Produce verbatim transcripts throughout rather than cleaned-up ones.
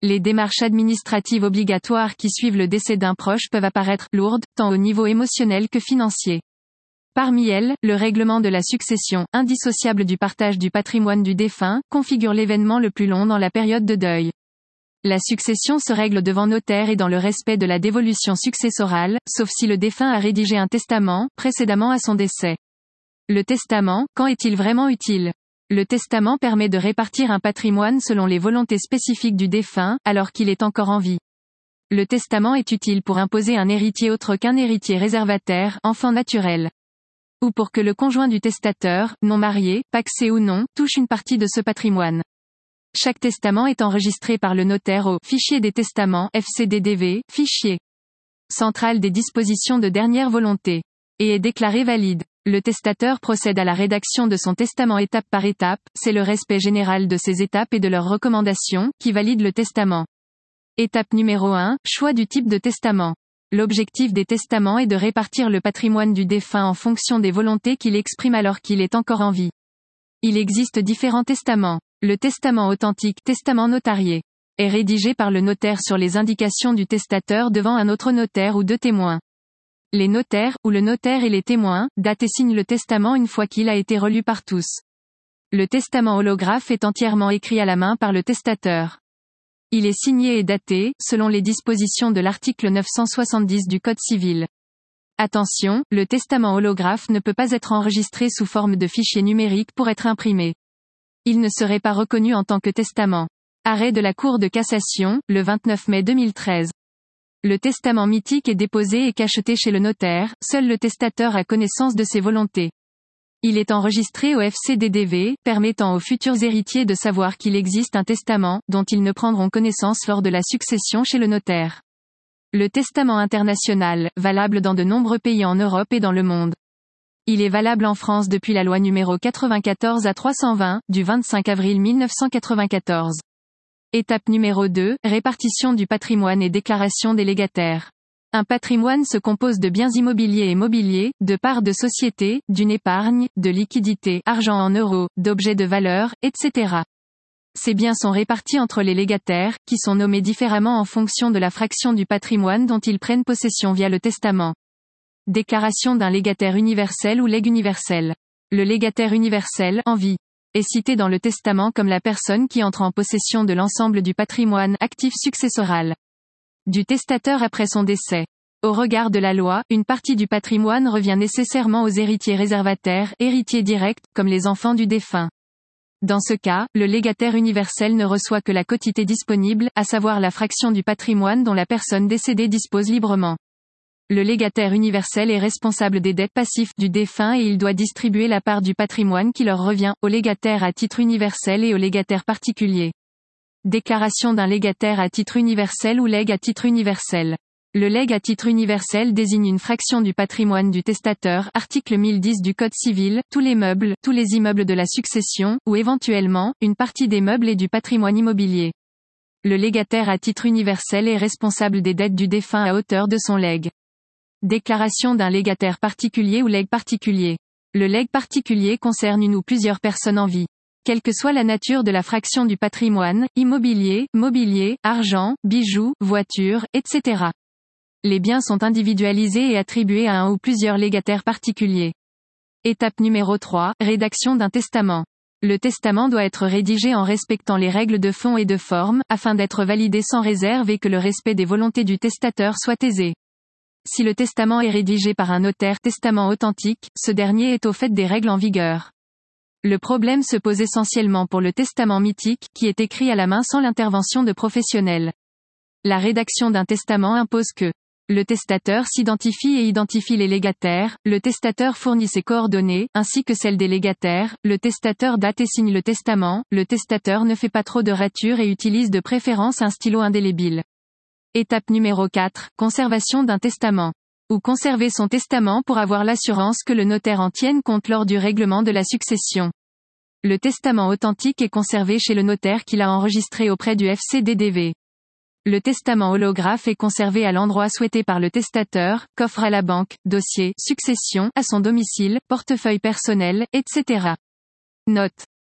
Les démarches administratives obligatoires qui suivent le décès d'un proche peuvent apparaître lourdes, tant au niveau émotionnel que financier. Parmi elles, le règlement de la succession, indissociable du partage du patrimoine du défunt, configure l'événement le plus long dans la période de deuil. La succession se règle devant notaire et dans le respect de la dévolution successorale, sauf si le défunt a rédigé un testament, précédemment à son décès. Le testament, quand est-il vraiment utile ? Le testament permet de répartir un patrimoine selon les volontés spécifiques du défunt, alors qu'il est encore en vie. Le testament est utile pour imposer un héritier autre qu'un héritier réservataire, enfant naturel. Ou pour que le conjoint du testateur, non marié, pacsé ou non, touche une partie de ce patrimoine. Chaque testament est enregistré par le notaire au Fichier des testaments, F C D D V, Fichier central des dispositions de dernière volonté, et est déclaré valide. Le testateur procède à la rédaction de son testament étape par étape, c'est le respect général de ces étapes et de leurs recommandations, qui valide le testament. Étape numéro un, choix du type de testament. L'objectif des testaments est de répartir le patrimoine du défunt en fonction des volontés qu'il exprime alors qu'il est encore en vie. Il existe différents testaments. Le testament authentique, testament notarié, est rédigé par le notaire sur les indications du testateur devant un autre notaire ou deux témoins. Les notaires, ou le notaire et les témoins, datent et signent le testament une fois qu'il a été relu par tous. Le testament holographe est entièrement écrit à la main par le testateur. Il est signé et daté, selon les dispositions de l'article neuf cent soixante-dix du Code civil. Attention, le testament holographe ne peut pas être enregistré sous forme de fichier numérique pour être imprimé. Il ne serait pas reconnu en tant que testament. Arrêt de la Cour de cassation, le vingt-neuf mai deux mille treize. Le testament mythique est déposé et cacheté chez le notaire, seul le testateur a connaissance de ses volontés. Il est enregistré au F C D D V, permettant aux futurs héritiers de savoir qu'il existe un testament, dont ils ne prendront connaissance lors de la succession chez le notaire. Le testament international, valable dans de nombreux pays en Europe et dans le monde. Il est valable en France depuis la loi numéro quatre-vingt-quatorze A trois cent vingt, du vingt-cinq avril mille neuf cent quatre-vingt-quatorze. Étape numéro deux, répartition du patrimoine et déclaration des légataires. Un patrimoine se compose de biens immobiliers et mobiliers, de parts de société, d'une épargne, de liquidités, argent en euros, d'objets de valeur, et cetera. Ces biens sont répartis entre les légataires, qui sont nommés différemment en fonction de la fraction du patrimoine dont ils prennent possession via le testament. Déclaration d'un légataire universel ou legs universel. Le légataire universel, en vie, est cité dans le testament comme la personne qui entre en possession de l'ensemble du patrimoine actif successoral du testateur après son décès. Au regard de la loi, une partie du patrimoine revient nécessairement aux héritiers réservataires, héritiers directs, comme les enfants du défunt. Dans ce cas, le légataire universel ne reçoit que la quotité disponible, à savoir la fraction du patrimoine dont la personne décédée dispose librement. Le légataire universel est responsable des dettes passives du défunt et il doit distribuer la part du patrimoine qui leur revient, aux légataires à titre universel et aux légataires particuliers. Déclaration d'un légataire à titre universel ou legs à titre universel. Le legs à titre universel désigne une fraction du patrimoine du testateur, article mille dix du Code civil, tous les meubles, tous les immeubles de la succession, ou éventuellement, une partie des meubles et du patrimoine immobilier. Le légataire à titre universel est responsable des dettes du défunt à hauteur de son legs. Déclaration d'un légataire particulier ou legs particulier. Le legs particulier concerne une ou plusieurs personnes en vie. Quelle que soit la nature de la fraction du patrimoine, immobilier, mobilier, argent, bijoux, voitures, et cetera. Les biens sont individualisés et attribués à un ou plusieurs légataires particuliers. Étape numéro trois, rédaction d'un testament. Le testament doit être rédigé en respectant les règles de fond et de forme, afin d'être validé sans réserve et que le respect des volontés du testateur soit aisé. Si le testament est rédigé par un notaire testament authentique, ce dernier est au fait des règles en vigueur. Le problème se pose essentiellement pour le testament mythique, qui est écrit à la main sans l'intervention de professionnels. La rédaction d'un testament impose que le testateur s'identifie et identifie les légataires, le testateur fournit ses coordonnées, ainsi que celles des légataires, le testateur date et signe le testament, le testateur ne fait pas trop de ratures et utilise de préférence un stylo indélébile. Étape numéro quatre, conservation d'un testament. Ou conserver son testament pour avoir l'assurance que le notaire en tienne compte lors du règlement de la succession. Le testament authentique est conservé chez le notaire qui l'a enregistré auprès du F C D D V. Le testament holographe est conservé à l'endroit souhaité par le testateur, coffre à la banque, dossier, succession, à son domicile, portefeuille personnel, et cetera. Note.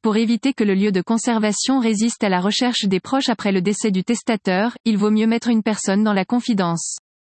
Pour éviter que le lieu de conservation résiste à la recherche des proches après le décès du testateur, il vaut mieux mettre une personne dans la confidence.